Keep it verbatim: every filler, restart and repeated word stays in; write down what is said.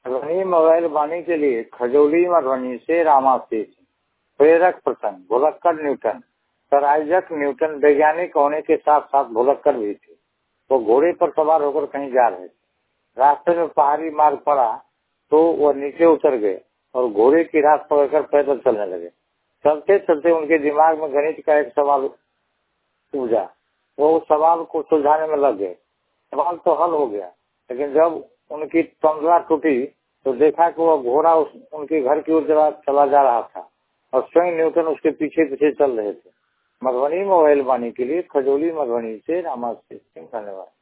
Madhubani mobile वाणी के लिए खजौली मधुबनी से रामाशीष। प्रेरक प्रसंग, भुलक्कड़ न्यूटन। सर आइजक न्यूटन वैज्ञानिक होने के साथ साथ भुलक्कड़ भी थे। वो घोड़े पर सवार होकर कहीं जा रहे थे। रास्ते में पहाड़ी मार्ग पड़ा तो वह नीचे उतर गए और घोड़े की राह पकड़कर पैदल चलने लगे। चलते चलते उनके दिमाग में गणित का एक सवाल सूझा। वो उस सवाल को सुलझाने में लग गए। सवाल तो हल हो गया, लेकिन जब उनकी तंद्रा टूटी तो देखा कि वह घोड़ा उस उनके घर की ओर चला जा रहा था और स्वयं न्यूटन उसके पीछे पीछे चल रहे थे। मधुबनी मोबाइल वाणी के लिए खजौली मधुबनी से रामाशीष। धन्यवाद।